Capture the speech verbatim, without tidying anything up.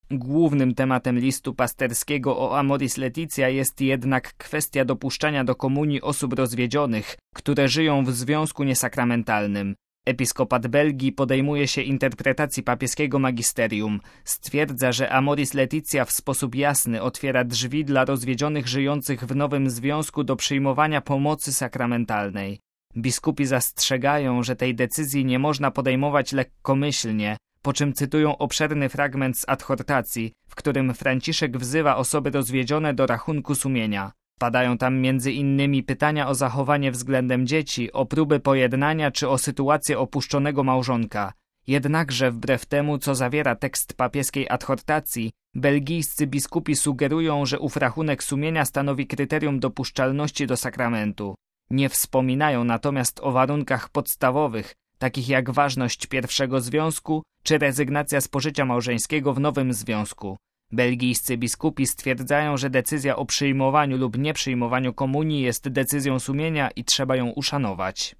Głównym tematem listu pasterskiego o Amoris Laetitia jest jednak kwestia dopuszczania do komunii osób rozwiedzionych, które żyją w związku niesakramentalnym. Episkopat Belgii podejmuje się interpretacji papieskiego magisterium. Stwierdza, że Amoris Laetitia w sposób jasny otwiera drzwi dla rozwiedzionych żyjących w nowym związku do przyjmowania pomocy sakramentalnej. Biskupi zastrzegają, że tej decyzji nie można podejmować lekkomyślnie, po czym cytują obszerny fragment z adhortacji, w którym Franciszek wzywa osoby rozwiedzione do rachunku sumienia. Padają tam między innymi pytania o zachowanie względem dzieci, o próby pojednania czy o sytuację opuszczonego małżonka. Jednakże wbrew temu, co zawiera tekst papieskiej adhortacji, belgijscy biskupi sugerują, że ów rachunek sumienia stanowi kryterium dopuszczalności do sakramentu. Nie wspominają natomiast o warunkach podstawowych, takich jak ważność pierwszego związku czy rezygnacja z pożycia małżeńskiego w nowym związku. Belgijscy biskupi stwierdzają, że decyzja o przyjmowaniu lub nieprzyjmowaniu komunii jest decyzją sumienia i trzeba ją uszanować.